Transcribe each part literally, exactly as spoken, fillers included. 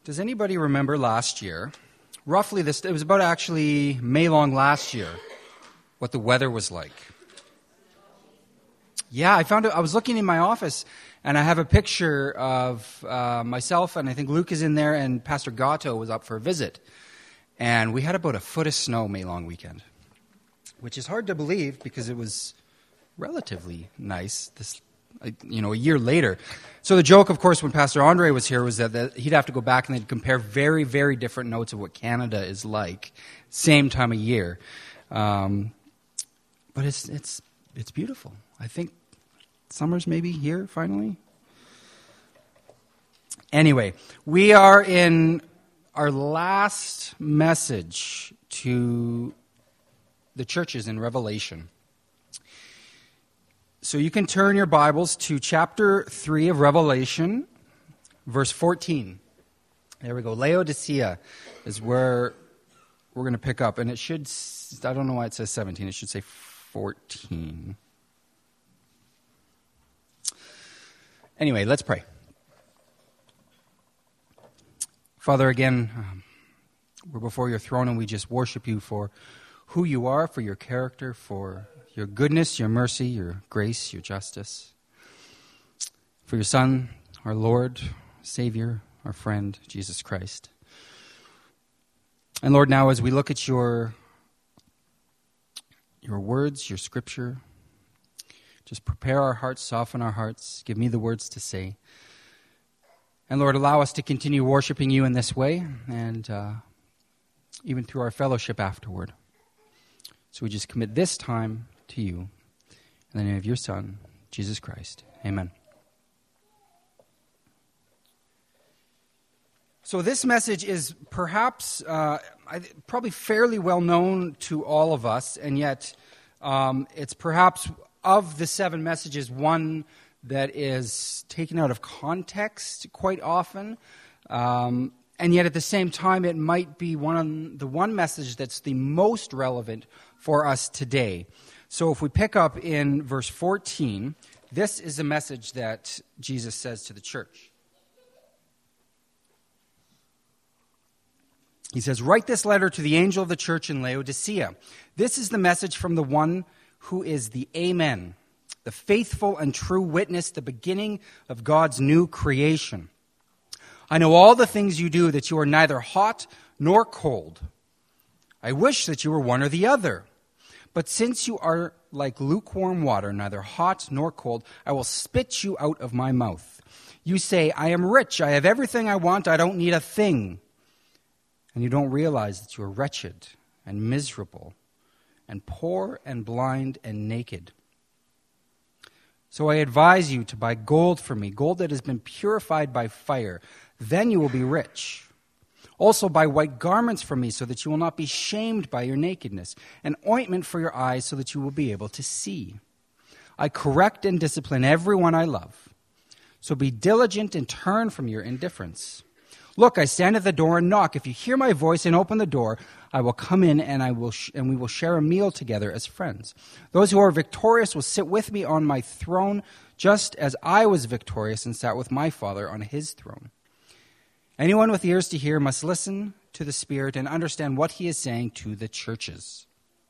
Does anybody remember last year, roughly this, it was about actually May long last year, what the weather was like? Yeah, I found it, I was looking in my office, and I have a picture of uh, myself, and I think Luke is in there, and Pastor Gatto was up for a visit. And we had about a foot of snow May long weekend, which is hard to believe because it was relatively nice this you know, a year later. So the joke, of course, when Pastor Andre was here was that, that he'd have to go back and they'd compare very, very different notes of what Canada is like, same time of year. Um, but it's it's it's beautiful. I think summer's maybe here finally. Anyway, we are in our last message to the churches in Revelation. So you can turn your Bibles to chapter three of Revelation, verse fourteen. There we go. Laodicea is where we're going to pick up. And it should, I don't know why it says seventeen. It should say fourteen. Anyway, let's pray. Father, again, um, we're before your throne and we just worship you for who you are, for your character, for your goodness, your mercy, your grace, your justice. For your Son, our Lord, Savior, our friend, Jesus Christ. And Lord, now as we look at your, your words, your scripture, just prepare our hearts, soften our hearts, give me the words to say. And Lord, allow us to continue worshiping you in this way, and uh, even through our fellowship afterward. So we just commit this time to you. In the name of your Son, Jesus Christ. Amen. So this message is perhaps, uh, probably fairly well known to all of us, and yet um, it's perhaps of the seven messages one that is taken out of context quite often. Um, and yet at the same time, it might be one of the one message that's the most relevant for us today. So if we pick up in verse fourteen, this is a message that Jesus says to the church. He says, "Write this letter to the angel of the church in Laodicea. This is the message from the one who is the Amen, the faithful and true witness, the beginning of God's new creation. I know all the things you do, that you are neither hot nor cold. I wish that you were one or the other. But since you are like lukewarm water, neither hot nor cold, I will spit you out of my mouth. You say, I am rich, I have everything I want, I don't need a thing. And you don't realize that you are wretched and miserable and poor and blind and naked. So I advise you to buy gold for me, gold that has been purified by fire. Then you will be rich. Also buy white garments for me so that you will not be shamed by your nakedness, and ointment for your eyes so that you will be able to see. I correct and discipline everyone I love. So be diligent and turn from your indifference. Look, I stand at the door and knock. If you hear my voice and open the door, I will come in and I will sh- and we will share a meal together as friends. Those who are victorious will sit with me on my throne, just as I was victorious and sat with my Father on his throne. Anyone with ears to hear must listen to the Spirit and understand what he is saying to the churches."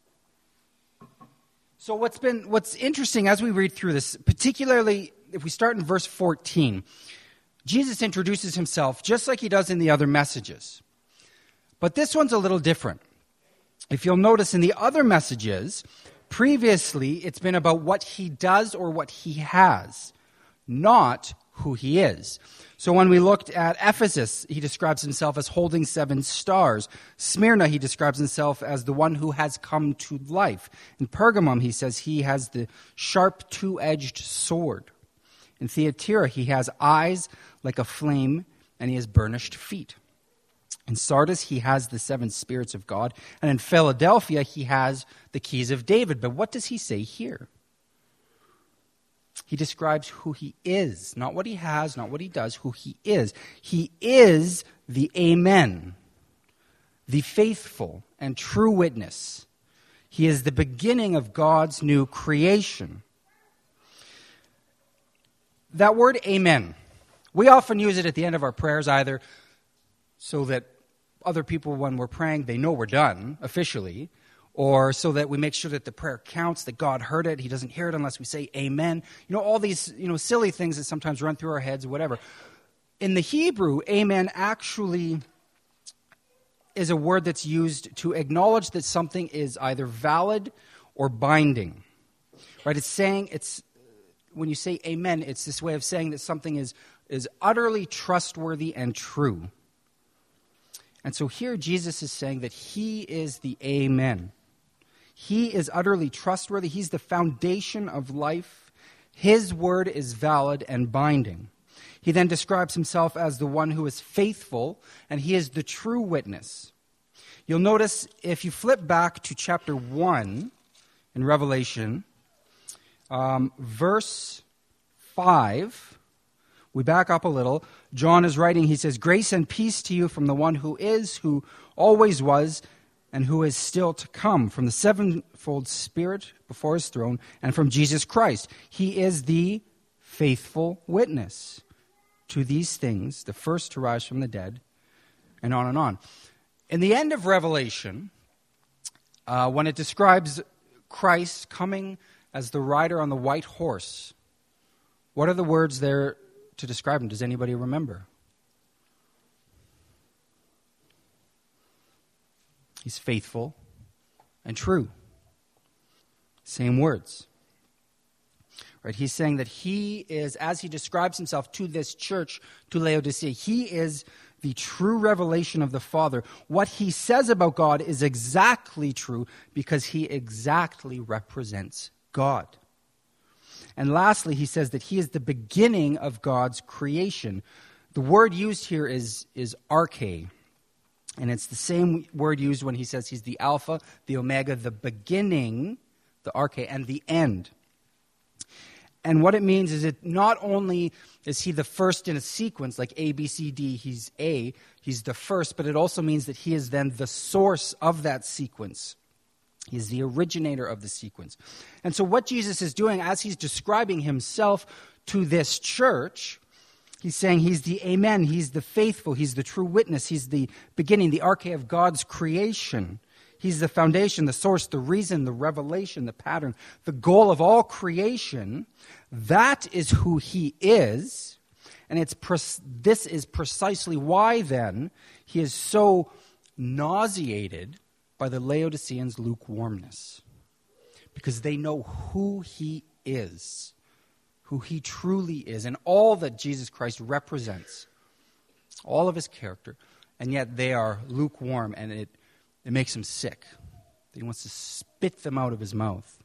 So what's been what's interesting as we read through this, particularly if we start in verse fourteen, Jesus introduces himself just like he does in the other messages. But this one's a little different. If you'll notice in the other messages, previously it's been about what he does or what he has, not who he is. So when we looked at Ephesus, he describes himself as holding seven stars. Smyrna, he describes himself as the one who has come to life. In Pergamum, he says he has the sharp two-edged sword. In Thyatira, he has eyes like a flame, and he has burnished feet. In Sardis, he has the seven spirits of God. And in Philadelphia, he has the keys of David. But what does he say here? He describes who he is, not what he has, not what he does, who he is. He is the Amen, the faithful and true witness. He is the beginning of God's new creation. That word Amen, we often use it at the end of our prayers, either so that other people, when we're praying, they know we're done officially, or so that we make sure that the prayer counts, that God heard it. He doesn't hear it unless we say amen. You know, all these, you know, silly things that sometimes run through our heads, whatever. In the Hebrew, amen actually is a word that's used to acknowledge that something is either valid or binding. Right? It's saying, it's when you say amen, it's this way of saying that something is, is utterly trustworthy and true. And so here Jesus is saying that he is the amen. He is utterly trustworthy. He's the foundation of life. His word is valid and binding. He then describes himself as the one who is faithful, and he is the true witness. You'll notice if you flip back to chapter one in Revelation, um, verse five, we back up a little. John is writing, he says, "Grace and peace to you from the one who is, who always was, and who is still to come, from the sevenfold Spirit before his throne, and from Jesus Christ. He is the faithful witness to these things, the first to rise from the dead," and on and on. In the end of Revelation, uh, when it describes Christ coming as the rider on the white horse, what are the words there to describe him? Does anybody remember? He's faithful and true. Same words. Right? He's saying that he is, as he describes himself to this church, to Laodicea, he is the true revelation of the Father. What he says about God is exactly true because he exactly represents God. And lastly, he says that he is the beginning of God's creation. The word used here is, is arche. And it's the same word used when he says he's the Alpha, the Omega, the beginning, the arche, and the end. And what it means is that not only is he the first in a sequence, like A, B, C, D, he's A, he's the first, but it also means that he is then the source of that sequence. He is the originator of the sequence. And so what Jesus is doing as he's describing himself to this church, he's saying he's the amen, he's the faithful, he's the true witness, he's the beginning, the arche of God's creation. He's the foundation, the source, the reason, the revelation, the pattern, the goal of all creation. That is who he is. And it's pre- this is precisely why, then, he is so nauseated by the Laodiceans' lukewarmness. Because they know who he is, who he truly is, and all that Jesus Christ represents, all of his character, and yet they are lukewarm, and it It makes him sick. He wants to spit them out of his mouth.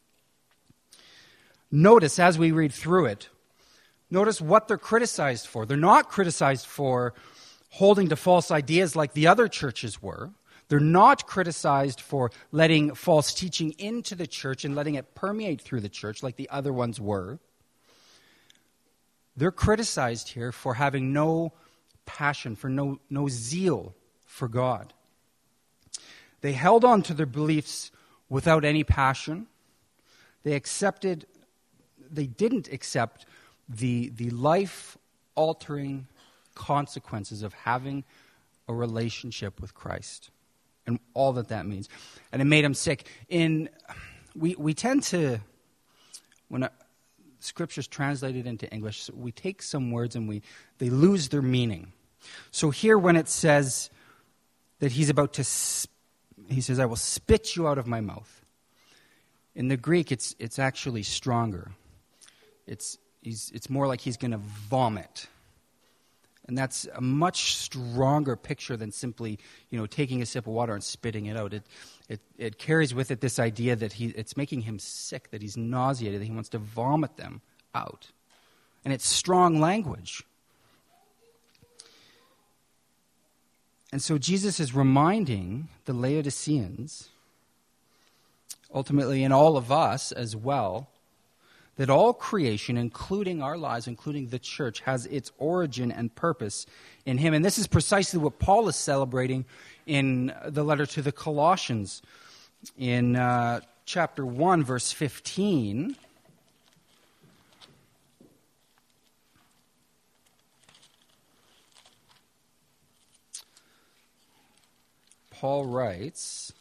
Notice, as we read through it, notice what they're criticized for. They're not criticized for holding to false ideas like the other churches were. They're not criticized for letting false teaching into the church and letting it permeate through the church like the other ones were. They're criticized here for having no passion, for no, no zeal for God. They held on to their beliefs without any passion. They accepted, they didn't accept the, the life-altering consequences of having a relationship with Christ and all that that means. And it made them sick. In we we tend to, when a, Scripture's translated into English, we take some words and we they lose their meaning. So here when it says that he's about to speak, he says, "I will spit you out of my mouth." In the Greek, it's it's actually stronger. It's he's it's more like he's going to vomit, and that's a much stronger picture than simply, you know, taking a sip of water and spitting it out. It it it carries with it this idea that he it's making him sick, that he's nauseated, that he wants to vomit them out, and it's strong language. And so Jesus is reminding the Laodiceans, ultimately in all of us as well, that all creation, including our lives, including the church, has its origin and purpose in him. And this is precisely what Paul is celebrating in the letter to the Colossians. In uh, chapter one, verse fifteen, Paul writes,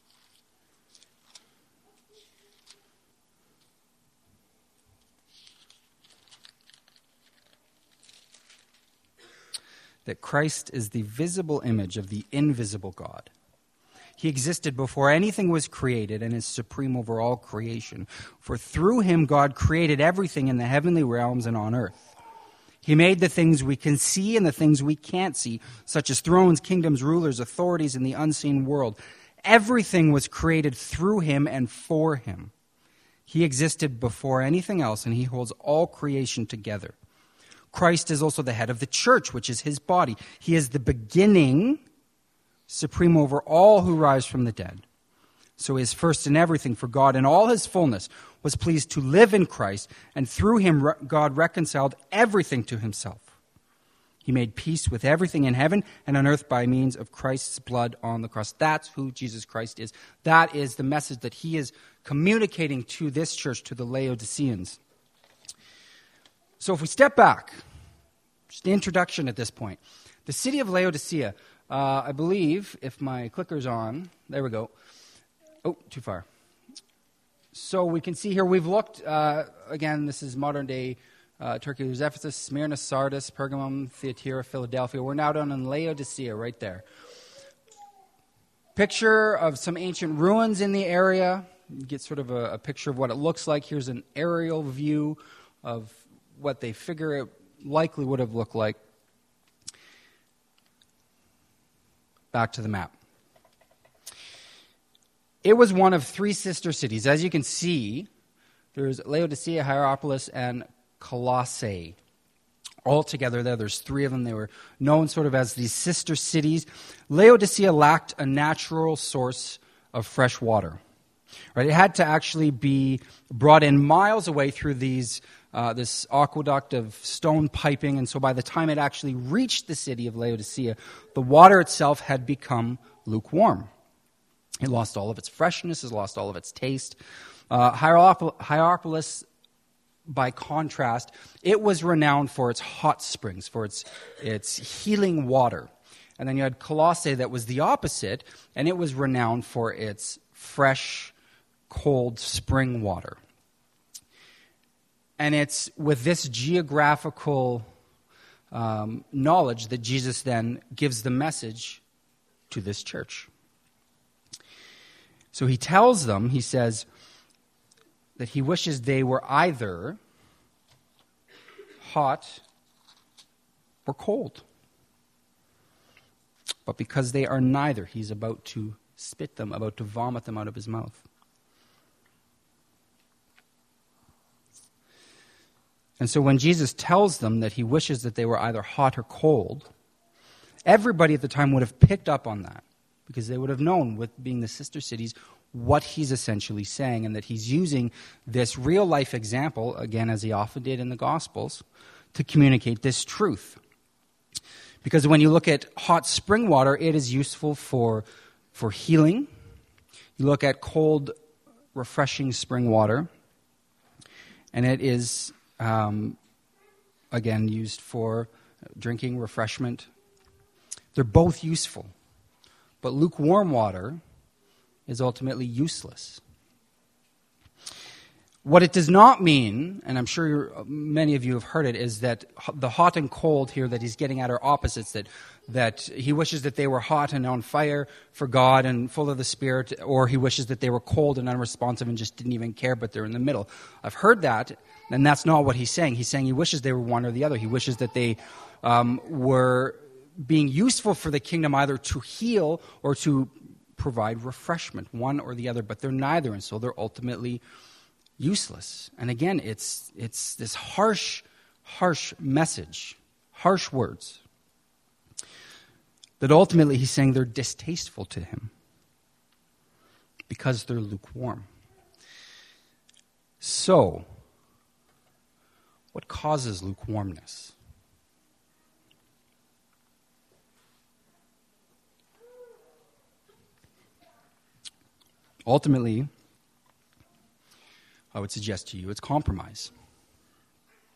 that Christ is the visible image of the invisible God. He existed before anything was created and is supreme over all creation. For through him God created everything in the heavenly realms and on earth. He made the things we can see and the things we can't see, such as thrones, kingdoms, rulers, authorities in the unseen world. Everything was created through him and for him. He existed before anything else, and he holds all creation together. Christ is also the head of the church, which is his body. He is the beginning, supreme over all who rise from the dead. So he is first in everything, for God in all his fullness was pleased to live in Christ, and through him God reconciled everything to himself. He made peace with everything in heaven and on earth by means of Christ's blood on the cross. That's who Jesus Christ is. That is the message that he is communicating to this church, to the Laodiceans. So if we step back, just the introduction at this point. The city of Laodicea, uh, I believe, if my clicker's on, there we go. Oh, too far. So we can see here, we've looked, uh, again, this is modern day uh, Turkey. There's Ephesus, Smyrna, Sardis, Pergamum, Thyatira, Philadelphia. We're now down in Laodicea right there. Picture of some ancient ruins in the area. You get sort of a, a picture of what it looks like. Here's an aerial view of what they figure it likely would have looked like. Back to the map. It was one of three sister cities. As you can see, there's Laodicea, Hierapolis, and Colossae. All together there, there's three of them. They were known sort of as these sister cities. Laodicea lacked a natural source of fresh water. Right? It had to actually be brought in miles away through these uh, this aqueduct of stone piping, and so by the time it actually reached the city of Laodicea, the water itself had become lukewarm. It lost all of its freshness, it lost all of its taste. Uh, Hierapolis, by contrast, it was renowned for its hot springs, for its, its healing water. And then you had Colossae that was the opposite, and it was renowned for its fresh, cold spring water. And it's with this geographical um, knowledge that Jesus then gives the message to this church. So he tells them, he says, that he wishes they were either hot or cold. But because they are neither, he's about to spit them, about to vomit them out of his mouth. And so when Jesus tells them that he wishes that they were either hot or cold, everybody at the time would have picked up on that, because they would have known, with being the sister cities, what he's essentially saying, and that he's using this real-life example, again, as he often did in the Gospels, to communicate this truth. Because when you look at hot spring water, it is useful for, for healing. You look at cold, refreshing spring water, and it is, um, again, used for drinking, refreshment. They're both useful. But lukewarm water is ultimately useless. What it does not mean, and I'm sure you're, many of you have heard it, is that the hot and cold here that he's getting at are opposites, that, that he wishes that they were hot and on fire for God and full of the Spirit, or he wishes that they were cold and unresponsive and just didn't even care, but they're in the middle. I've heard that, and that's not what he's saying. He's saying he wishes they were one or the other. He wishes that they um, were being useful for the kingdom, either to heal or to provide refreshment, one or the other, but they're neither, and so they're ultimately useless. And again, it's it's this harsh, harsh message, harsh words, that ultimately he's saying they're distasteful to him because they're lukewarm. So, what causes lukewarmness? Ultimately, I would suggest to you, it's compromise.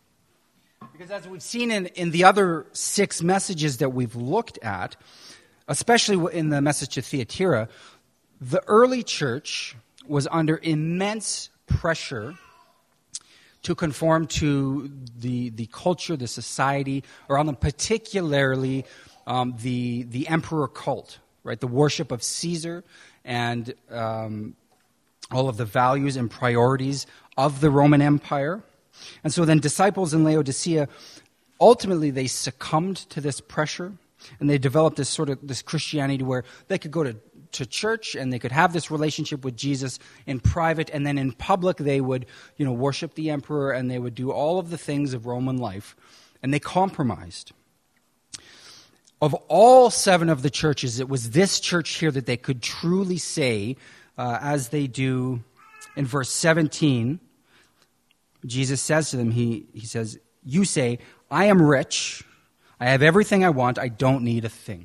Because as we've seen in, in the other six messages that we've looked at, especially in the message to Thyatira, the early church was under immense pressure to conform to the the culture, the society around them, particularly um, the the emperor cult, right? The worship of Caesar and um, all of the values and priorities of the Roman Empire. And so then disciples in Laodicea, ultimately they succumbed to this pressure, and they developed this sort of this Christianity where they could go to to church and they could have this relationship with Jesus in private, and then in public they would, you know, worship the emperor and they would do all of the things of Roman life, and they compromised. Of all seven of the churches, it was this church here that they could truly say, uh, as they do in verse seventeen, Jesus says to them, he, he says, "You say, I am rich, I have everything I want, I don't need a thing."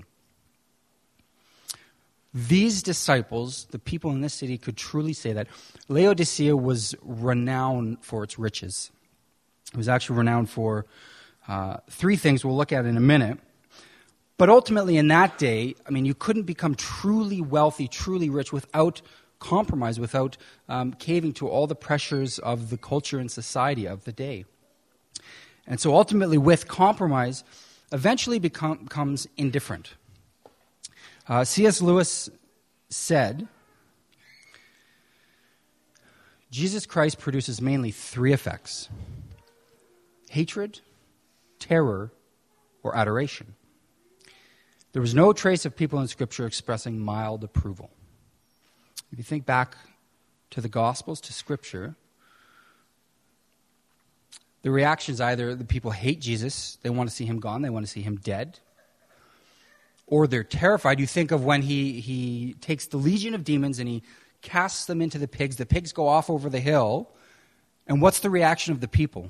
These disciples, the people in this city, could truly say that Laodicea was renowned for its riches. It was actually renowned for uh, three things we'll look at in a minute. But ultimately in that day, I mean, you couldn't become truly wealthy, truly rich without compromise, without um, caving to all the pressures of the culture and society of the day. And so ultimately with compromise, eventually become, becomes indifferent. Uh, C S Lewis said, Jesus Christ produces mainly three effects: hatred, terror, or adoration. There was no trace of people in Scripture expressing mild approval. If you think back to the Gospels, to Scripture, the reaction is either the people hate Jesus, they want to see him gone, they want to see him dead, or they're terrified. You think of when he, he takes the legion of demons and he casts them into the pigs. The pigs go off over the hill. And what's the reaction of the people?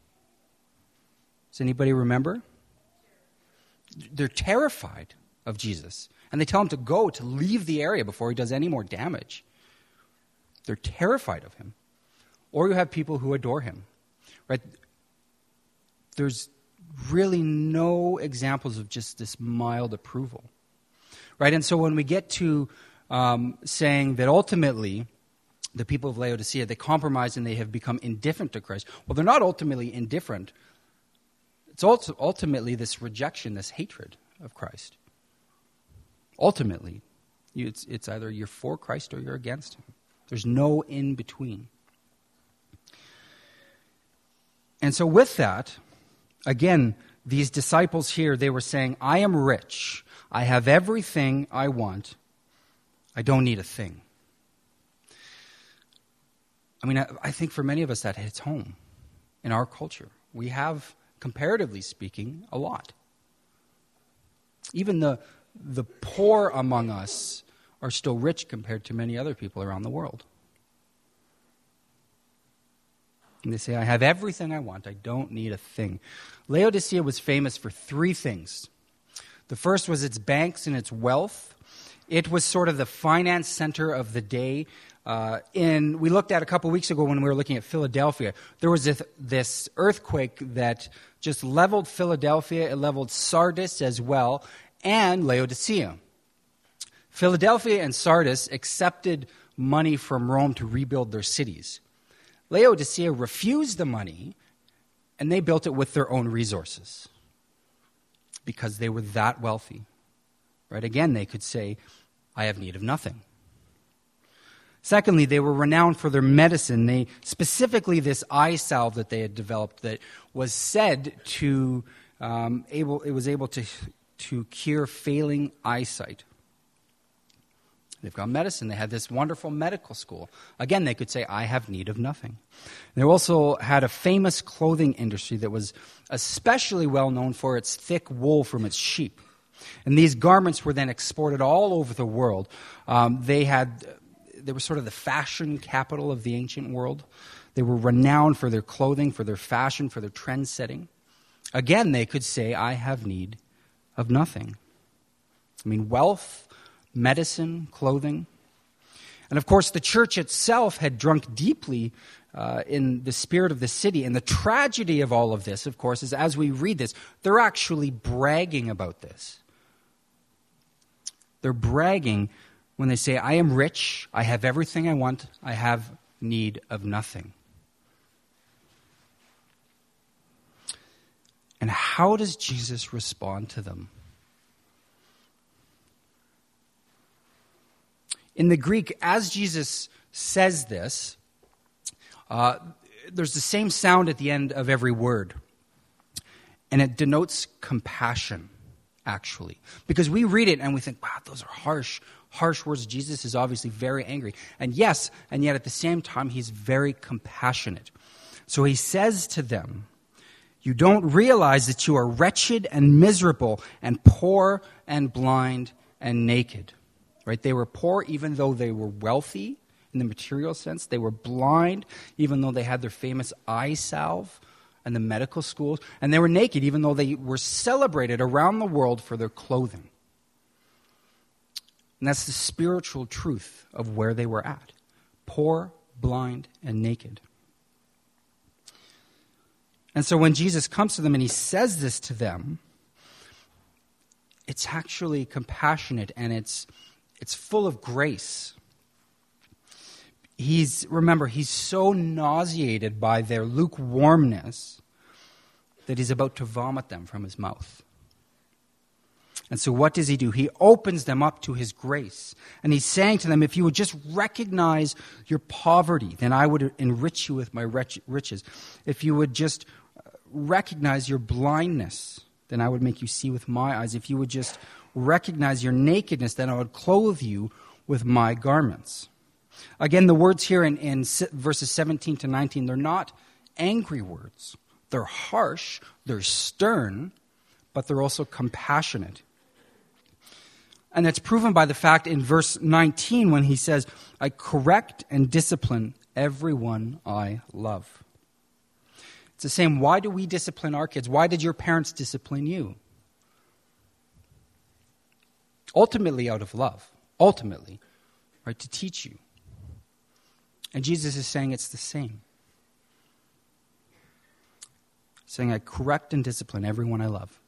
Does anybody remember? They're terrified of Jesus. And they tell him to go, to leave the area before he does any more damage. They're terrified of him. Or you have people who adore him. Right? There's really no examples of just this mild approval, right? And so when we get to um, saying that ultimately the people of Laodicea, they compromise and they have become indifferent to Christ, well, they're not ultimately indifferent. It's also ultimately this rejection, this hatred of Christ. Ultimately, it's, it's either you're for Christ or you're against him. There's no in between. And so with that, again, these disciples here, they were saying, I am rich. I have everything I want. I don't need a thing. I mean, I, I think for many of us that hits home in our culture. We have, comparatively speaking, a lot. Even the, the poor among us are still rich compared to many other people around the world. And they say, I have everything I want. I don't need a thing. Laodicea was famous for three things. The first was its banks and its wealth. It was sort of the finance center of the day. Uh, in we looked at a couple weeks ago when we were looking at Philadelphia. There was this, this earthquake that just leveled Philadelphia. It leveled Sardis as well, and Laodicea. Philadelphia and Sardis accepted money from Rome to rebuild their cities. Laodicea refused the money, and they built it with their own resources because they were that wealthy. Right? Again, they could say, I have need of nothing. Secondly, they were renowned for their medicine. They specifically this eye salve that they had developed that was said to um, able it was able to to cure failing eyesight. They've got medicine. They had this wonderful medical school. Again, they could say, I have need of nothing. They also had a famous clothing industry that was especially well known for its thick wool from its sheep. And these garments were then exported all over the world. Um, they had, they were sort of the fashion capital of the ancient world. They were renowned for their clothing, for their fashion, for their trend setting. Again, they could say, I have need of nothing. I mean, wealth, medicine, clothing. And of course, the church itself had drunk deeply uh, in the spirit of the city. And the tragedy of all of this, of course, is as we read this, they're actually bragging about this. They're bragging when they say, I am rich, I have everything I want, I have need of nothing. And how does Jesus respond to them? In the Greek, as Jesus says this, uh, there's the same sound at the end of every word. And it denotes compassion, actually. Because we read it and we think, wow, those are harsh, harsh words. Jesus is obviously very angry. And yes, and yet at the same time, he's very compassionate. So he says to them, you don't realize that you are wretched and miserable and poor and blind and naked. Right? They were poor even though they were wealthy in the material sense. They were blind even though they had their famous eye salve and the medical schools. And they were naked even though they were celebrated around the world for their clothing. And that's the spiritual truth of where they were at. Poor, blind, and naked. And so when Jesus comes to them and he says this to them, it's actually compassionate and it's It's full of grace. He's, remember, he's so nauseated by their lukewarmness that he's about to vomit them from his mouth. And so what does he do? He opens them up to his grace. And he's saying to them, if you would just recognize your poverty, then I would enrich you with my riches. If you would just recognize your blindness, then I would make you see with my eyes. If you would just recognize your nakedness, then I would clothe you with my garments. Again, the words here in, in verses seventeen to nineteen, they're not angry words. They're harsh, they're stern, but they're also compassionate. And that's proven by the fact in verse nineteen when he says, I correct and discipline everyone I love. It's the same, why do we discipline our kids? Why did your parents discipline you? Ultimately out of love. Ultimately, right, to teach you. And Jesus is saying it's the same. Saying, I correct and discipline everyone I love.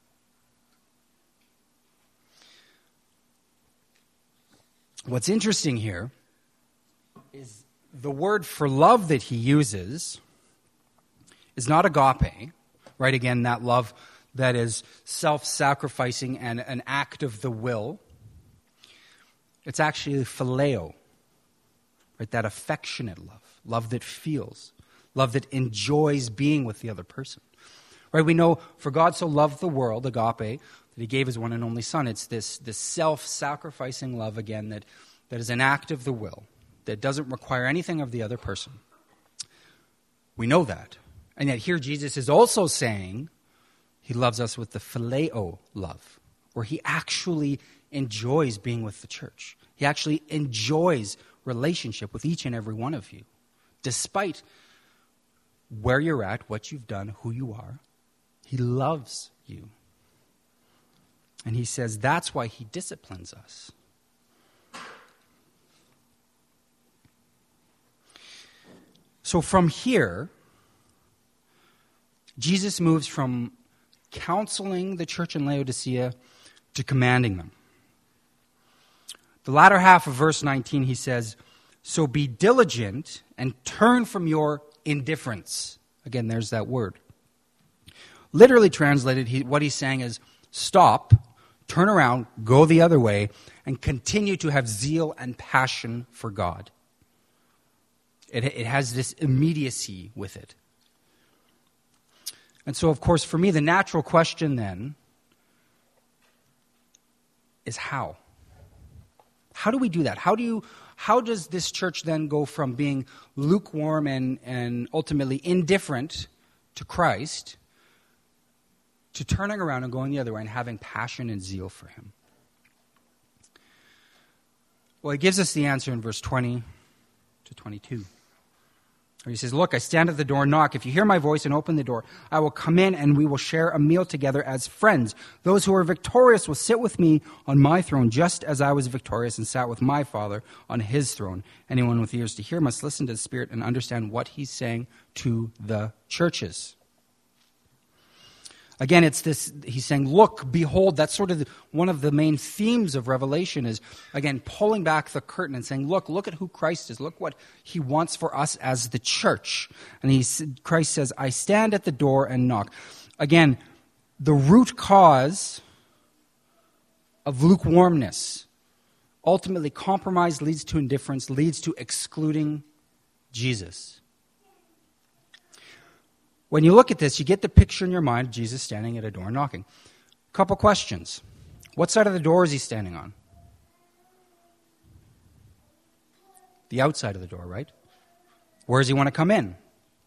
What's interesting here is the word for love that he uses is not agape, right? Again, that love that is self-sacrificing and an act of the will. It's actually phileo, right? That affectionate love, love that feels, love that enjoys being with the other person. Right? We know for God so loved the world, agape, that he gave his one and only son. It's this, this self-sacrificing love, again, that, that is an act of the will, that doesn't require anything of the other person. We know that. And yet here Jesus is also saying he loves us with the phileo love, where he actually enjoys being with the church. He actually enjoys relationship with each and every one of you, despite where you're at, what you've done, who you are. He loves you. And he says that's why he disciplines us. So from here, Jesus moves from counseling the church in Laodicea to commanding them. The latter half of verse nineteen, he says, so be diligent and turn from your indifference. Again, there's that word. Literally translated, he, what he's saying is, stop, turn around, go the other way, and continue to have zeal and passion for God. It, it has this immediacy with it. And so, of course, for me, the natural question then is how? How do we do that? How do you, how does this church then go from being lukewarm and, and ultimately indifferent to Christ to turning around and going the other way and having passion and zeal for him? Well, he gives us the answer in verse twenty to twenty-two. He says, look, I stand at the door and knock. If you hear my voice and open the door, I will come in and we will share a meal together as friends. Those who are victorious will sit with me on my throne, just as I was victorious and sat with my Father on his throne. Anyone with ears to hear must listen to the Spirit and understand what he's saying to the churches. Again, it's this, he's saying, look, behold. That's sort of the, one of the main themes of Revelation is, again, pulling back the curtain and saying, look, look at who Christ is. Look what he wants for us as the church. And he, Christ says, I stand at the door and knock. Again, the root cause of lukewarmness, ultimately compromise leads to indifference, leads to excluding Jesus. When you look at this, you get the picture in your mind of Jesus standing at a door knocking. Couple questions. What side of the door is he standing on? The outside of the door, right? Where does he want to come in?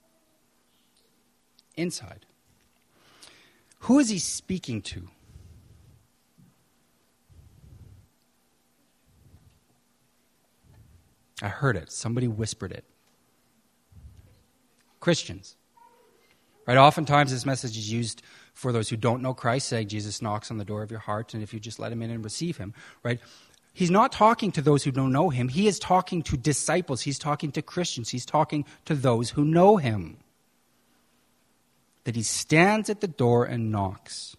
Inside. Who is he speaking to? I heard it. Somebody whispered it. Christians. Right? Oftentimes this message is used for those who don't know Christ, saying Jesus knocks on the door of your heart, and if you just let him in and receive him, right? He's not talking to those who don't know him. He is talking to disciples. He's talking to Christians. He's talking to those who know him. That he stands at the door and knocks.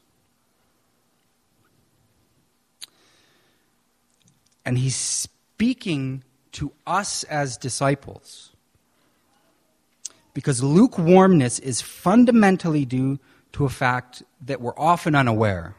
And he's speaking to us as disciples. Because lukewarmness is fundamentally due to a fact that we're often unaware.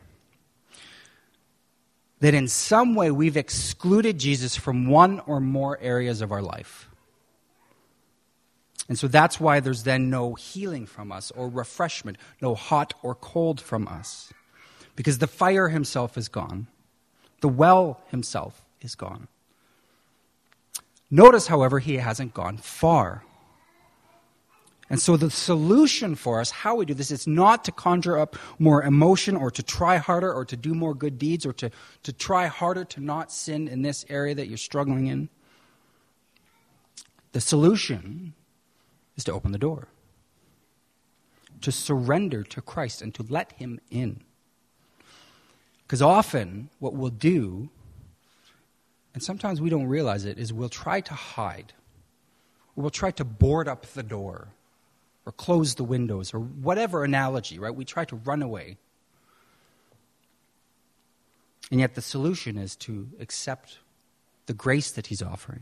That in some way we've excluded Jesus from one or more areas of our life. And so that's why there's then no healing from us or refreshment, no hot or cold from us. Because the fire himself is gone. The well himself is gone. Notice, however, he hasn't gone far. And so the solution for us, how we do this, is not to conjure up more emotion or to try harder or to do more good deeds or to, to try harder to not sin in this area that you're struggling in. The solution is to open the door. To surrender to Christ and to let him in. Because often what we'll do, and sometimes we don't realize it, is we'll try to hide. We'll try to board up the door. Or close the windows, or whatever analogy, right? We try to run away. And yet the solution is to accept the grace that he's offering.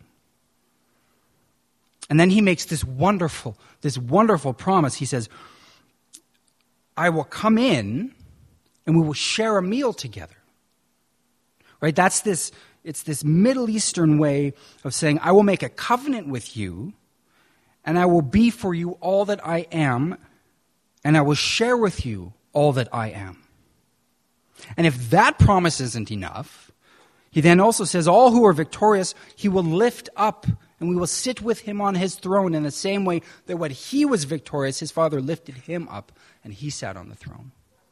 And then he makes this wonderful, this wonderful promise. He says, I will come in and we will share a meal together. Right? That's this, it's this Middle Eastern way of saying, I will make a covenant with you, and I will be for you all that I am, and I will share with you all that I am. And if that promise isn't enough, he then also says, all who are victorious, he will lift up, and we will sit with him on his throne in the same way that when he was victorious, his Father lifted him up, and he sat on the throne.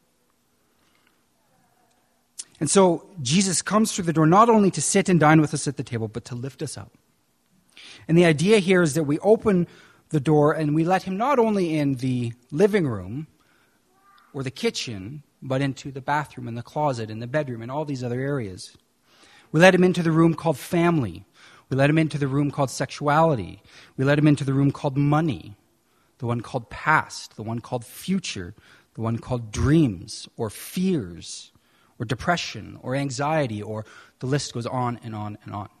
And so Jesus comes through the door not only to sit and dine with us at the table, but to lift us up. And the idea here is that we open the door and we let him not only in the living room or the kitchen, but into the bathroom and the closet and the bedroom and all these other areas. We let him into the room called family. We let him into the room called sexuality. We let him into the room called money, the one called past, the one called future, the one called dreams or fears or depression or anxiety, or the list goes on and on and on.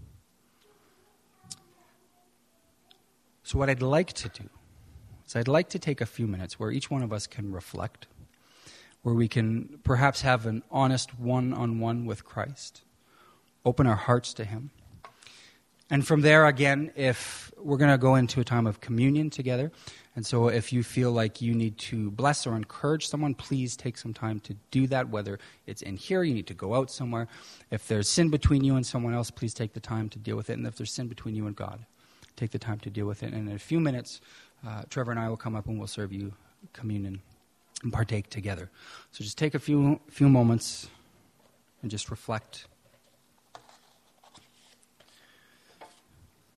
So what I'd like to do is I'd like to take a few minutes where each one of us can reflect, where we can perhaps have an honest one-on-one with Christ, open our hearts to him. And from there, again, if we're going to go into a time of communion together, and so if you feel like you need to bless or encourage someone, please take some time to do that, whether it's in here, you need to go out somewhere. If there's sin between you and someone else, please take the time to deal with it. And if there's sin between you and God, take the time to deal with it. And in a few minutes, uh, Trevor and I will come up and we'll serve you communion and partake together. So just take a few few moments and just reflect.